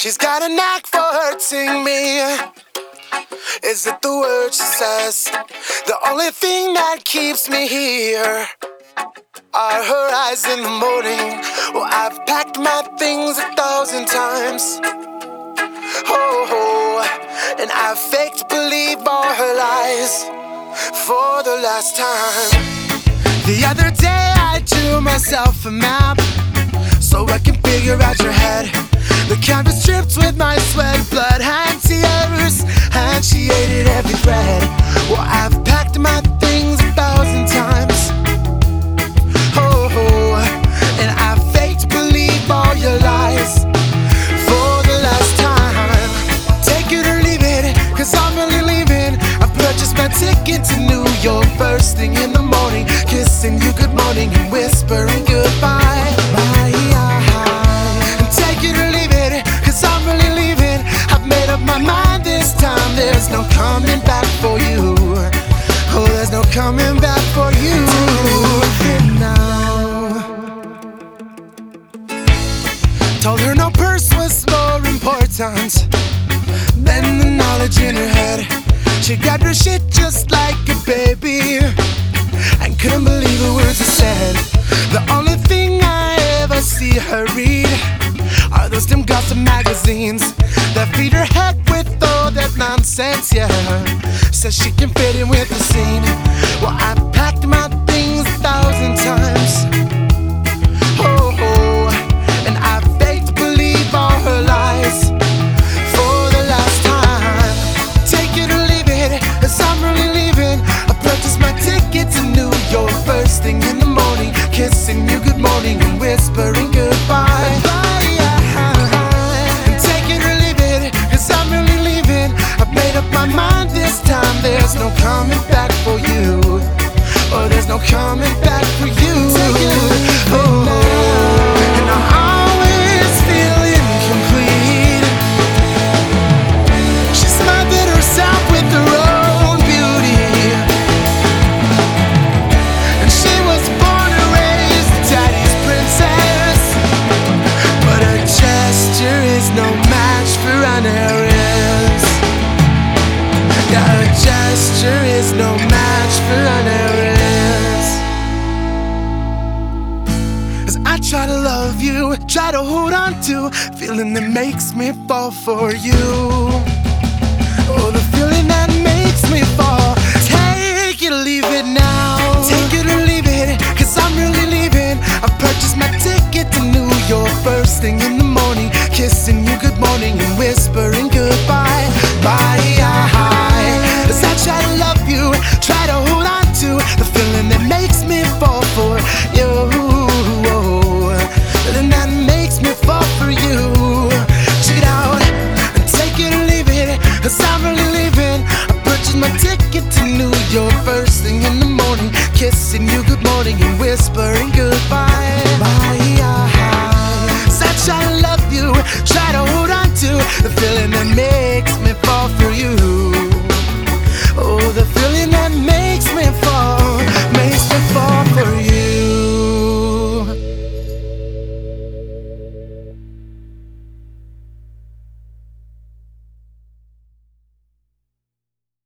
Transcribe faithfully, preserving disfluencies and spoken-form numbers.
She's got a knack for hurting me. Is it the words she says? The only thing that keeps me here are her eyes in the morning. Well, I've packed my things a thousand times. Oh, and I've faked believe all her lies for the last time. The other day I drew myself a map so I can figure out your head. The canvas stripped with my sweat, blood, and tears, and she ate it every thread. Well, I've packed my things a thousand times. Oh, and I faked believe all your lies for the last time. Take it or leave it, cause I'm really leaving. I've purchased my ticket to New York first thing in the morning, kissing you good morning and whispering goodbye. Bye. And take it or leave it, cause I'm really leaving. I've made up my mind this time. There's no coming back for you. Oh, there's no coming back for you now. Told her no purse was more important than the knowledge in her head. She grabbed her shit just like a baby and couldn't believe the words I said. The only thing I ever see her read are those dim gossip magazines that feed her head with all that nonsense, yeah. Says she can fit in with the scene. Well, I packed my things a thousand times. Oh, oh, and I faked believe all her lies for the last time. Take it or leave it, cause I'm really leaving. I purchased my ticket to New York first thing in the morning, kissing you good morning and whispering goodbye. Bye, yeah. And take it or leave it, cause I'm really leaving. I've made up my mind this time. There's no coming back for you. Oh, there's no coming back for you. Oh, and I always feel incomplete. She smothered herself with her own beauty, and she was born and raised daddy's princess. But her gesture is no match for Anari's. Yeah, her gesture is no match for Anari's. As I try to love you, try to hold on to feeling that makes me fall for you. Oh, the feeling that makes me fall. Take it or leave it now. Take it or leave it, cause I'm really leaving. I've purchased my ticket to New York first thing in the morning, kissing you good morning and whispering goodbye. Bye. As I try to love you, try to hold on to the feeling that makes me fall for you. And that makes me fall for you. Check it out, and take it or leave it, cause I'm really leaving. I purchased my ticket to New York first thing in the morning, kissing you good morning and whispering